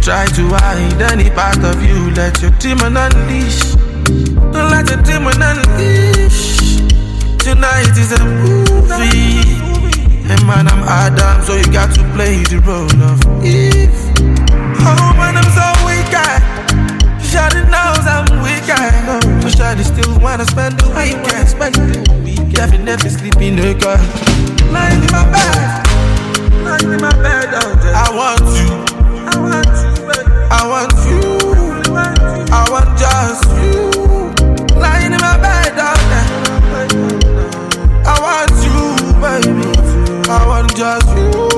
try to hide any part of you. Let your demon unleash. Don't let your demon unleash. Tonight is a movie. And man, I'm Adam, so you got to play the role of Eve. Oh man, I'm so weak. Shawty knows I'm weak. But Shawty still wanna spend the weekend. Definitely sleeping in the car. Lying in my bed. Lying in my bed all day. I want you. I want you, baby. I want you. I want just you. Lying in my bed all day. I want you, baby. I want just you.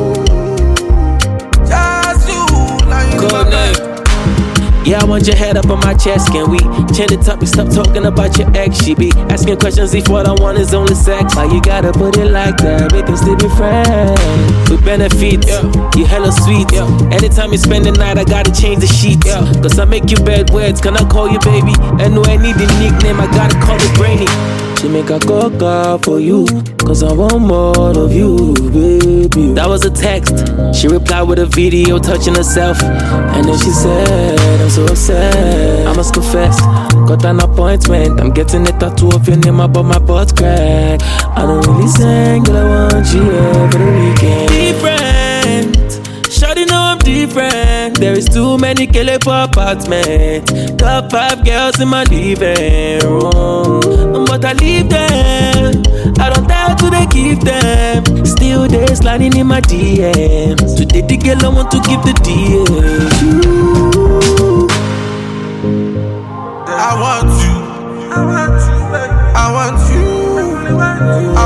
Just you. Lying in my bed. Yeah, I want your head up on my chest. Can we change the topic? Stop talking about your ex. She be asking questions if what I want is only sex. Why you gotta put it like that? We can still be friends with benefits. You hella sweet. Anytime you spend the night, I gotta change the sheets. Cause I make you bad words. Can I call you baby? And no, I need the nickname. I gotta call it Brainy. She make a coca for you, cause I want more of you, baby. That was a text. She replied with a video touching herself. And then she said, I'm so upset, I must confess. Got an appointment, I'm getting a tattoo of your name above my butt crack. I don't really sing, but I want you every weekend. Different, shawty know I'm different. There is too many killer apartments. Top 5 girls in my living room, but I leave them. I don't dare to they give them. Still they sliding in my DMs. Today the girl I want to give the DMs. I want you. I want you, baby. I want you.